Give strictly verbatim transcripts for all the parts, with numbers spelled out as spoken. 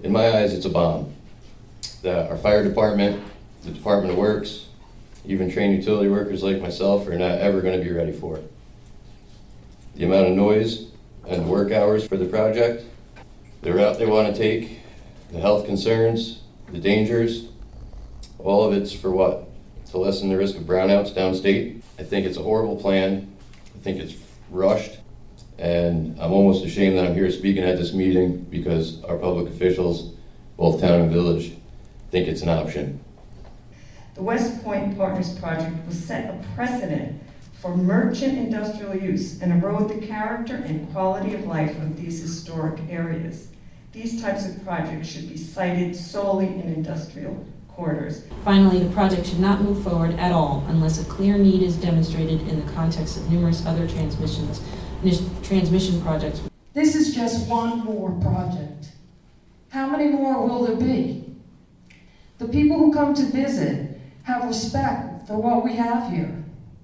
in my eyes, it's a bomb that our fire department, the Department of Works, even trained utility workers like myself are not ever going to be ready for it. The amount of noise and work hours for the project, the route they want to take, the health concerns, the dangers, all of it's for what? To lessen the risk of brownouts downstate. I think it's a horrible plan. I think it's rushed. And I'm almost ashamed that I'm here speaking at this meeting because our public officials, both town and village, think it's an option. The West Point Partners project will set a precedent for merchant industrial use and erode the character and quality of life of these historic areas. These types of projects should be sited solely in industrial corridors. Finally, the project should not move forward at all unless a clear need is demonstrated in the context of numerous other transmissions, transmission projects. This is just one more project. How many more will there be? The people who come to visit have respect for what we have here.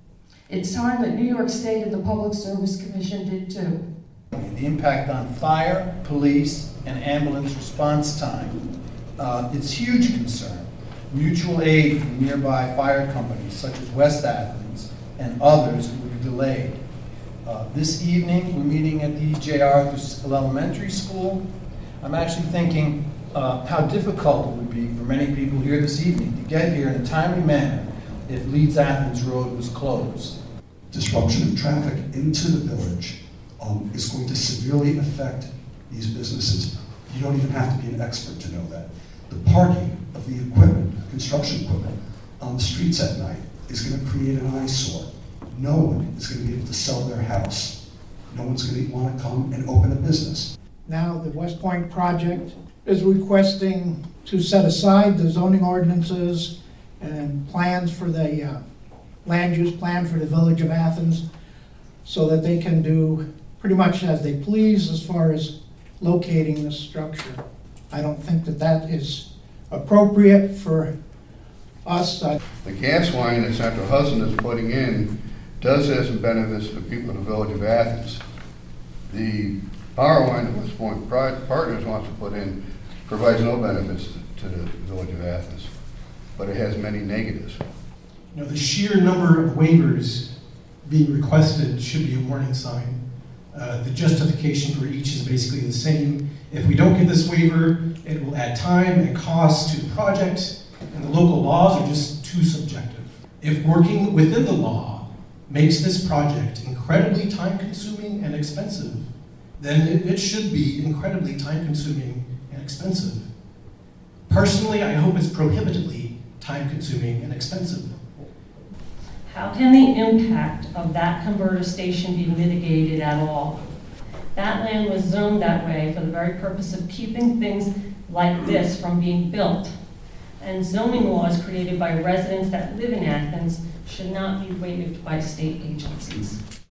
It's time that New York State and the Public Service Commission did too. The impact on fire, police, and ambulance response time. Uh, it's huge concern. Mutual aid from nearby fire companies such as West Athens and others will be delayed. Uh, this evening, we're meeting at the J. Arthur Elementary School. I'm actually thinking uh, how difficult it would be for many people here this evening to get here in a timely manner if Leeds Athens Road was closed. Disruption of traffic into the village um, is going to severely affect these businesses. You don't even have to be an expert to know that. The parking of the equipment, construction equipment, on the streets at night is going to create an eyesore. No one is going to be able to sell their house. No one's going to want to come and open a business. Now the West Point project is requesting to set aside the zoning ordinances and plans for the uh, land use plan for the Village of Athens so that they can do pretty much as they please as far as locating the structure. I don't think that that is appropriate for us. Uh, the gas line that Central Hudson is putting in does have some benefits to the people of the Village of Athens. The power line that West Point Partners wants to put in provides no benefits to, to the Village of Athens, but it has many negatives. You know, the sheer number of waivers being requested should be a warning sign. Uh, the justification for each is basically the same. If we don't get this waiver, it will add time and cost to the project, and the local laws are just too subjective. If working within the law makes this project incredibly time-consuming and expensive, then it, it should be incredibly time-consuming and expensive. Personally, I hope it's prohibitively time-consuming and expensive. How can the impact of that converter station be mitigated at all? That land was zoned that way for the very purpose of keeping things like this from being built. And zoning laws created by residents that live in Athens should not be waived by state agencies.